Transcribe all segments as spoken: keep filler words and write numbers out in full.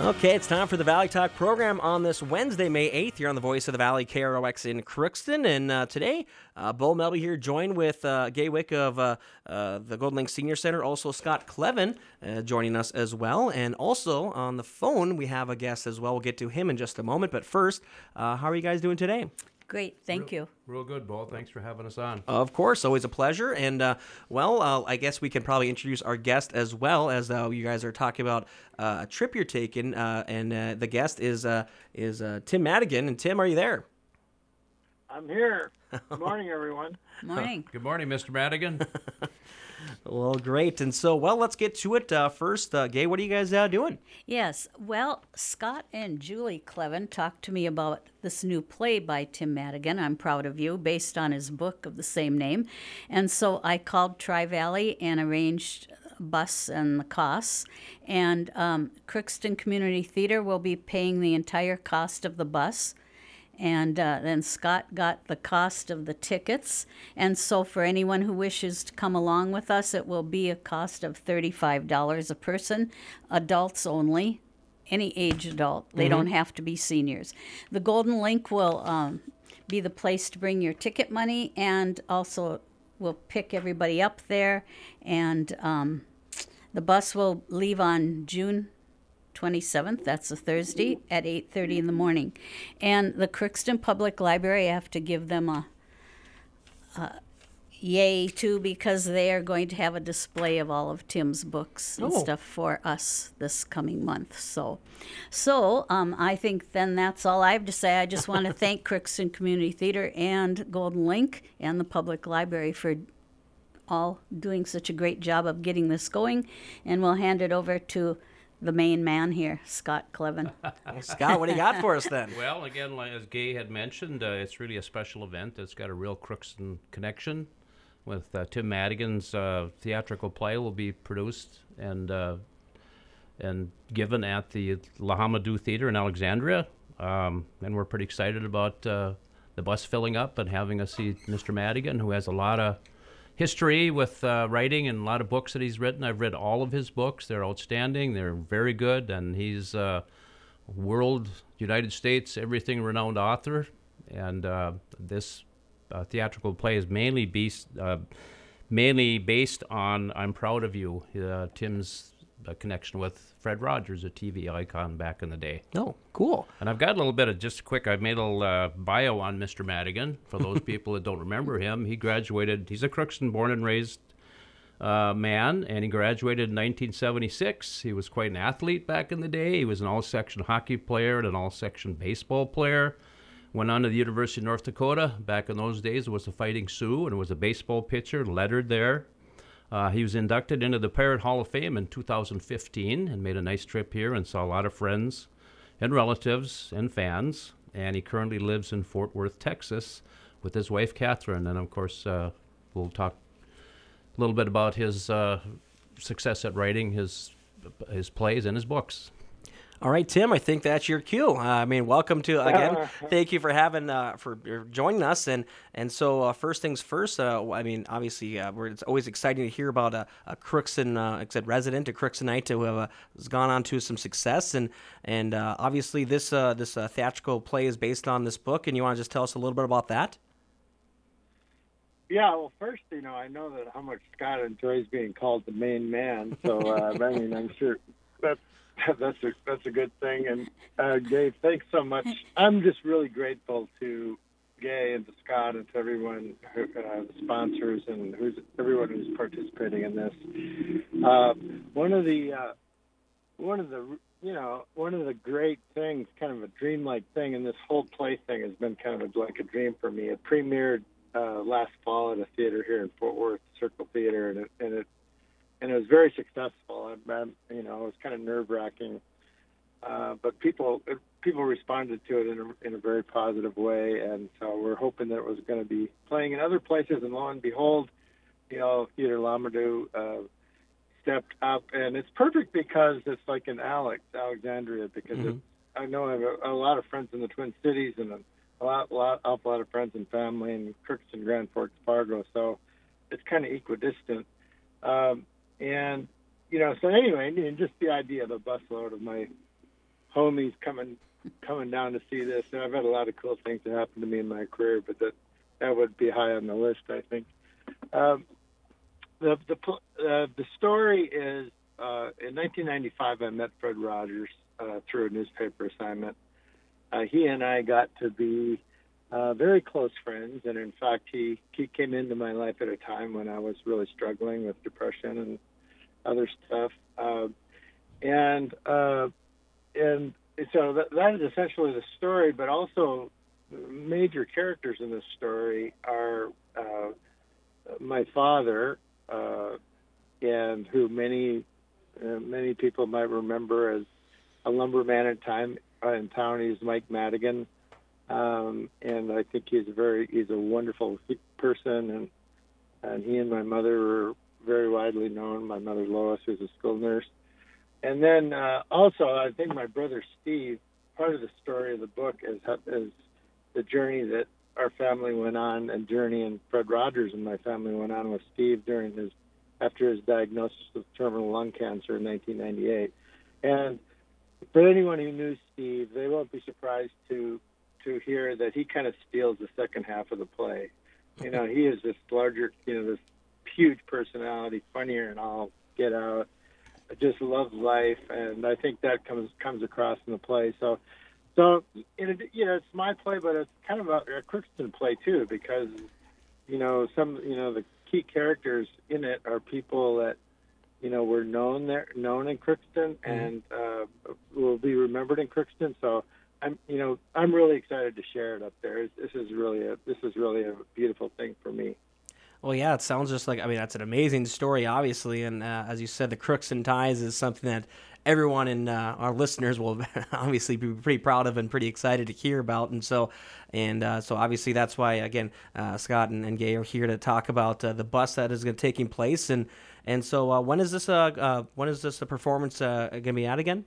Okay, it's time for the Valley Talk program on this Wednesday, May eighth. You're on the Voice of the Valley, K R O X in Crookston. And uh, today, uh, Bo Melby here, joined with uh, Gay Wick of uh, uh, the Golden Link Senior Center, also Scott Clevin uh, joining us as well. And also on the phone, we have a guest as well. We'll get to him in just a moment. But first, uh, how are you guys doing today? Great, thank real, you. Real good, Bo. Thanks for having us on. Of course, always a pleasure. And, uh, well, uh, I guess we can probably introduce our guest as well, as uh, you guys are talking about uh, a trip you're taking. Uh, and uh, the guest is uh, is uh, Tim Madigan. And, Tim, are you there? I'm here. Good morning, everyone. Morning. Good morning, Mister Madigan. Well, great. And so, well, let's get to it. Uh, first, uh, Gay, what are you guys uh, doing? Yes, well, Scott and Julie Clevin talked to me about this new play by Tim Madigan, I'm Proud of You, based on his book of the same name. And so I called Tri-Valley and arranged a bus and the costs. And um, Crookston Community Theater will be paying the entire cost of the bus. And uh, then Scott got the cost of the tickets. And so for anyone who wishes to come along with us, it will be a cost of thirty-five dollars a person, adults only, any age adult. They mm-hmm. don't have to be seniors. The Golden Link will um, be the place to bring your ticket money, and also we'll pick everybody up there. And um, the bus will leave on June twenty-seventh, that's a Thursday, at eight thirty in the morning. And the Crookston Public Library, I have to give them a, a yay too, because they are going to have a display of all of Tim's books and Oh. stuff for us this coming month. So so um, I think then that's all I have to say. I just want to thank Crookston Community Theater and Golden Link and the Public Library for all doing such a great job of getting this going. And we'll hand it over to the main man here, Scott Clevin. Well, Scott, what do you got for us then? Well, again, like as Gay had mentioned, uh, it's really a special event. It's got a real Crookston connection. With uh, Tim Madigan's uh, theatrical play will be produced and uh, and given at the Lahamadou Theater in Alexandria. Um, and we're pretty excited about uh, the bus filling up and having us see Mister Madigan, who has a lot of history with uh, writing and a lot of books that he's written. I've read all of his books. They're outstanding. They're very good. And he's a world, United States, everything renowned author. And uh, this uh, theatrical play is mainly based, uh, mainly based on I'm Proud of You, uh, Tim's uh, connection with Fred Rogers, a T V icon back in the day. Oh, cool. And I've got a little bit of, just quick, I've made a little uh, bio on Mister Madigan for those people that don't remember him. He graduated, he's a Crookston born and raised uh, man, and he graduated in nineteen seventy-six. He was quite an athlete back in the day. He was an all-section hockey player and an all-section baseball player. Went on to the University of North Dakota. Back in those days, it was the Fighting Sioux, and it was a baseball pitcher, lettered there. Uh, he was inducted into the Parrott Hall of Fame in two thousand fifteen and made a nice trip here and saw a lot of friends and relatives and fans. And he currently lives in Fort Worth, Texas with his wife, Catherine. And, of course, uh, we'll talk a little bit about his uh, success at writing his his plays and his books. All right, Tim, I think that's your cue. Uh, I mean, welcome to, again, thank you for having, uh, for joining us. And and so uh, first things first, uh, I mean, obviously, uh, we're, it's always exciting to hear about a, a Crookston, uh, like I said, resident, a Crookstonite who have, uh, has gone on to some success. And and uh, obviously, this uh, this uh, theatrical play is based on this book. And you want to just tell us a little bit about that? Yeah, well, first, you know, I know that how much Scott enjoys being called the main man. So, uh, I mean, I'm sure that's that's a that's a good thing. And uh, Gay, thanks so much. I'm just really grateful to Gay and to Scott and to everyone, who, uh, the sponsors and who's everyone who's participating in this. Uh, one of the uh, one of the you know one of the great things, kind of a dreamlike thing, and this whole play thing has been kind of a, like a dream for me. It premiered uh, last fall at a theater here in Fort Worth, Circle Theater, and it, and it And it was very successful. I, I, you know, it was kind of nerve-wracking, uh, but people it, people responded to it in a, in a very positive way. And so we're hoping that it was going to be playing in other places. And lo and behold, you know, Theater Lamadou uh, stepped up, and it's perfect because it's like in Alex, Alexandria, because Mm-hmm. it's, I know I have a, a lot of friends in the Twin Cities and a, a lot, lot, awful lot of friends and family in Crookston, Grand Forks, Fargo. So it's kind of equidistant. Um, And, you know, so anyway, and just the idea of a busload of my homies coming coming down to see this. And I've had a lot of cool things that happened to me in my career, but that that would be high on the list, I think. Um, the the uh, the story is uh, in nineteen ninety-five. I met Fred Rogers uh, through a newspaper assignment. Uh, he and I got to be uh, very close friends, and in fact, he he came into my life at a time when I was really struggling with depression and other stuff. Uh, and uh, and so that, that is essentially the story, but also major characters in this story are uh, my father, uh, and who many uh, many people might remember as a lumberman in time uh, in town. He's Mike Madigan, um, and I think he's a very he's a wonderful person, and and he and my mother were very widely known. My mother Lois, who's a school nurse, and then uh, also I think my brother Steve. Part of the story of the book is is the journey that our family went on, and journey and Fred Rogers and my family went on with Steve during his after his diagnosis with terminal lung cancer in nineteen ninety-eight. And for anyone who knew Steve, they won't be surprised to to hear that he kind of steals the second half of the play. You know, he is this larger, you know, this huge personality, funnier and all get out, just loves life, and I think that comes comes across in the play. So, so it, you know, it's my play, but it's kind of a, a Crookston play too, because you know some you know the key characters in it are people that you know were known there, known in Crookston, mm-hmm. and uh, will be remembered in Crookston. So I'm you know I'm really excited to share it up there. This is really a this is really a beautiful thing for me. Well, yeah, it sounds just like, I mean, that's an amazing story, obviously. And uh, as you said, the Crookston Ties is something that everyone in uh, our listeners will obviously be pretty proud of and pretty excited to hear about. And so, and uh, so obviously that's why, again, uh, Scott and, and Gay are here to talk about uh, the bus that is going to taking place. And and so uh, when is this uh, uh, when is this a performance uh, going to be at again?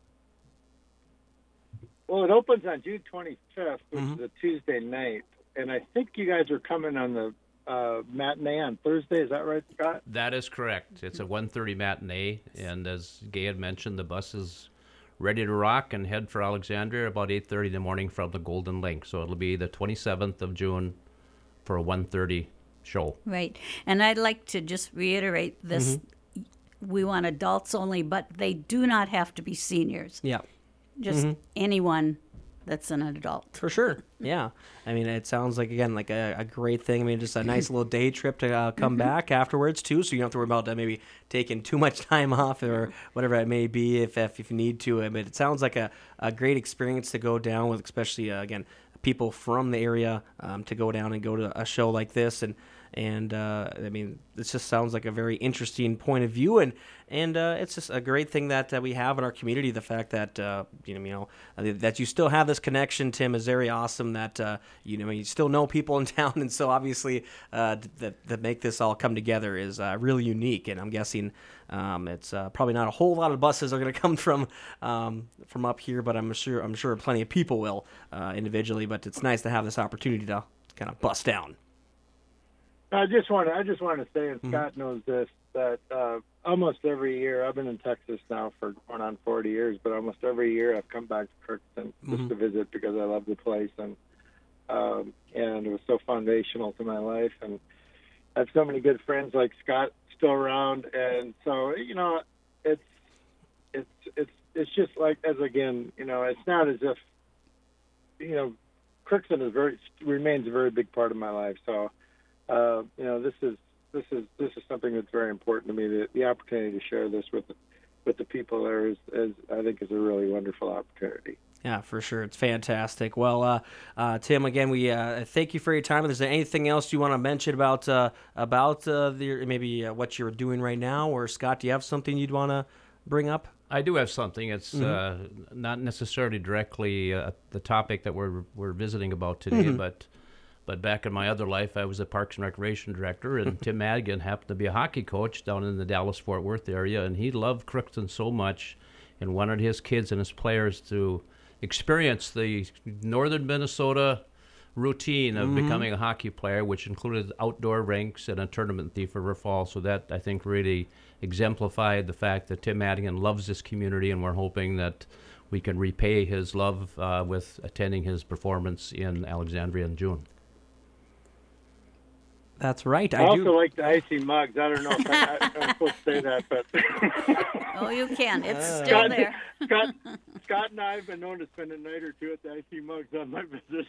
Well, it opens on June twenty-fifth, which mm-hmm. is a Tuesday night. And I think you guys are coming on the Uh, matinee on Thursday. Is that right, Scott? That is correct. It's a one thirty matinee, and as Gay had mentioned, the bus is ready to rock and head for Alexandria about eight thirty in the morning from the Golden Link. So it'll be the twenty-seventh of June for a one thirty show. Right. And I'd like to just reiterate this. Mm-hmm. We want adults only, but they do not have to be seniors. Yeah. Just mm-hmm. anyone that's an adult. For sure. Yeah. I mean, it sounds like, again, like a, a great thing. I mean, just a nice little day trip to uh, come mm-hmm. back afterwards, too, so you don't have to worry about uh, maybe taking too much time off or whatever it may be if if, if you need to. I mean, it sounds like a, a great experience to go down with, especially, uh, again, people from the area um, to go down and go to a show like this. And, and uh, I mean, this just sounds like a very interesting point of view. And, and uh, it's just a great thing that uh, we have in our community, the fact that, uh, you know, you know uh, that you still have this connection, Tim, is very awesome that, uh, you know, you still know people in town. And so obviously uh, that, that make this all come together is uh, really unique. And I'm guessing um, it's uh, probably not a whole lot of buses are going to come from um, from up here, but I'm sure I'm sure plenty of people will uh, individually. But it's nice to have this opportunity to kind of bust down. I just want to, I just want to say, and Scott mm-hmm. knows this, that uh, almost every year, I've been in Texas now for going on forty years, but almost every year I've come back to Crookston just mm-hmm. to visit because I love the place, and um, and it was so foundational to my life, and I have so many good friends like Scott still around, and so you know, it's it's it's it's just like, as again, you know, it's not as if, you know, Crookston is very remains a very big part of my life, so. Uh, you know, this is this is this is something that's very important to me. The, the opportunity to share this with with the people there is, is, I think, is a really wonderful opportunity. Yeah, for sure. It's fantastic. Well, uh, uh, Tim, again, we uh, thank you for your time. Is there anything else you want to mention about uh, about uh, the, maybe uh, what you're doing right now, or Scott, do you have something you'd want to bring up? I do have something. It's mm-hmm. uh, not necessarily directly uh, the topic that we're we're visiting about today, mm-hmm. but. But back in my other life, I was a Parks and Recreation director, and Tim Madigan happened to be a hockey coach down in the Dallas-Fort Worth area, and he loved Crookston so much and wanted his kids and his players to experience the northern Minnesota routine of mm-hmm. becoming a hockey player, which included outdoor rinks and a tournament in Thief River Falls. So that, I think, really exemplified the fact that Tim Madigan loves this community, and we're hoping that we can repay his love uh, with attending his performance in Alexandria in June. That's right. I, I also do. like the icy mugs. I don't know if I, I, I'm supposed to say that, but Oh, you can. It's Uh, still Scott, there. Scott, Scott and I have been known to spend a night or two at the icy mugs on my visit.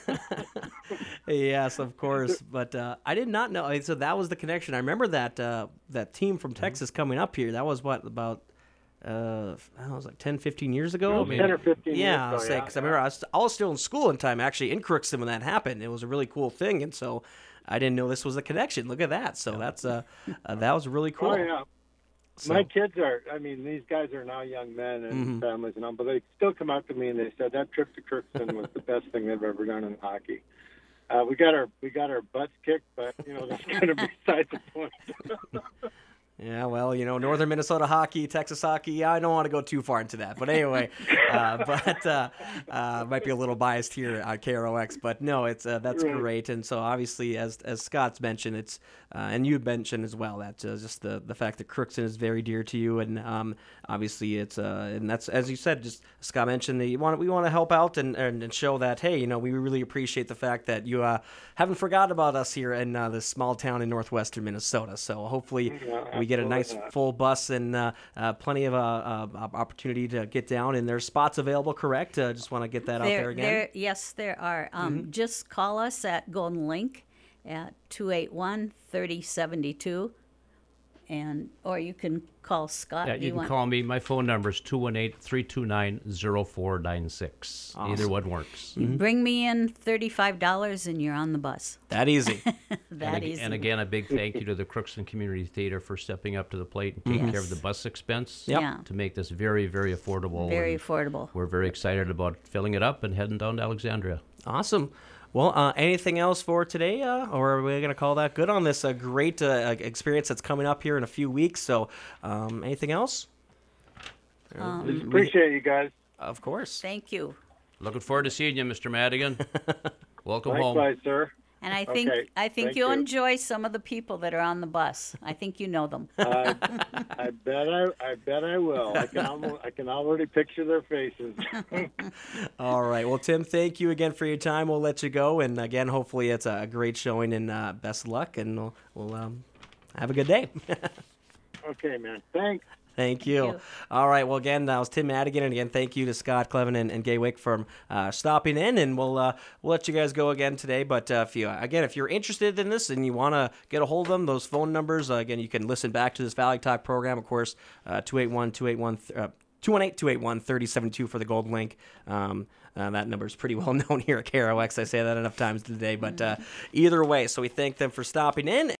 Yes, of course. But uh, I did not know. So that was the connection. I remember that uh, that team from Texas coming up here. That was what about. Uh, I don't know, it was like ten, fifteen years ago. Well, ten or fifteen Yeah, years ago, yeah, because I remember I was, I was still in school in time, actually in Crookston when that happened. It was a really cool thing, and so I didn't know this was a connection. Look at that. So that's uh, uh that was really cool. Oh yeah. So- My kids are, I mean, these guys are now young men and Mhm. families and all, but they still come up to me and they said that trip to Kirkston was the best thing they've ever done in hockey. Uh, we got our we got our butts kicked, but you know that's kind of beside the point. Yeah, well, you know, Northern Minnesota hockey, Texas hockey. Yeah, I don't want to go too far into that, but anyway, uh, but uh, uh, might be a little biased here on K R O X, but no, it's uh, that's Right. great. And so obviously, as as Scott's mentioned, it's uh, and you mentioned as well that uh, just the the fact that Crookston is very dear to you, and um, obviously it's uh, and that's as you said, just Scott mentioned that you want we want to help out and, and and show that hey, you know, we really appreciate the fact that you uh, haven't forgotten about us here in uh, this small town in northwestern Minnesota. So hopefully Yeah, we get a nice absolutely not. full bus and uh, uh, plenty of uh, uh, opportunity to get down. And there's spots available, correct? Uh, just want to get that out there again. There, yes, there are. Um, Just call us at Golden Link at two eight one, three oh seven two, and or you can call Scott. Yeah, Do you can want- call me. My phone number is two one eight, three two nine, zero four nine six. Either one works. Bring me in thirty-five dollars and you're on the bus. That easy. That and, ag- easy. and again, a big thank you to the Crookston Community Theater for stepping up to the plate and taking care of the Yes. bus expense Yep. Yeah. to make this very, very affordable. Very and affordable. We're very excited about filling it up and heading down to Alexandria. Awesome. Well, uh, anything else for today, uh, or are we going to call that good on this uh, great uh, experience that's coming up here in a few weeks? So, um, anything else? Um, Appreciate you guys. Of course. Thank you. Looking forward to seeing you, Mister Madigan. Welcome home. Likewise, sir. And I think Okay, I think thank you'll you. enjoy some of the people that are on the bus. I think you know them. Uh, I bet I, I bet I will. I can almost, I can already picture their faces. All right. Well, Tim, thank you again for your time. We'll let you go. And again, hopefully it's a great showing and uh, best of luck. And we'll, we'll um, have a good day. Okay, man. Thanks. Thank you. you. All right. Well, again, that was Tim Madigan, and again, thank you to Scott Clevin and, and Gay Wick for uh, stopping in, and we'll uh, we'll let you guys go again today. But uh, if you again, if you're interested in this and you want to get a hold of them, those phone numbers uh, again, you can listen back to this Valley Talk program, of course, uh, two eight one, two eight one, uh, two one eight, two eight one, three oh seven two for the Golden Link. Um, uh, that number is pretty well known here at K R O X. I say that enough times today, but uh, either way, so we thank them for stopping in.